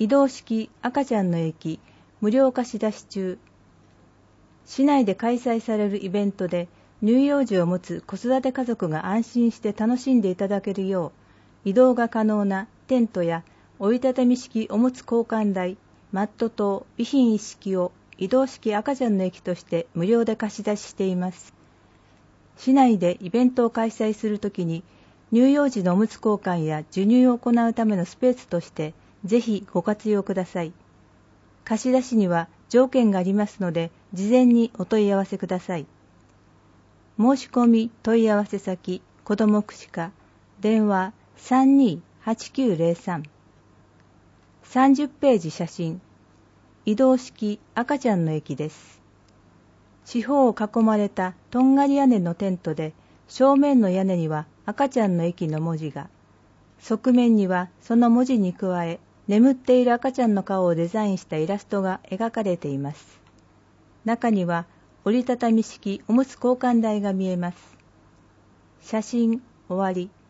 移動式赤ちゃんの駅無料貸し出し中。市内で開催されるイベントで乳幼児を持つ子育て家族が安心して楽しんでいただけるよう、移動が可能なテントや折りたたみ式おむつ交換台、マット等備品一式を移動式赤ちゃんの駅として無料で貸し出ししています。市内でイベントを開催するときに乳幼児のおむつ交換や授乳を行うためのスペースとしてぜひご活用ください。貸し出しには条件がありますので事前にお問い合わせください。申し込み問い合わせ先子ども福祉課電話 32-8903 30ページ写真移動式赤ちゃんの駅です。四方を囲まれたとんがり屋根のテントで正面の屋根には赤ちゃんの駅の文字が、側面にはその文字に加え眠っている赤ちゃんの顔をデザインしたイラストが描かれています。中には折りたたみ式おむつ交換台が見えます。写真終わり。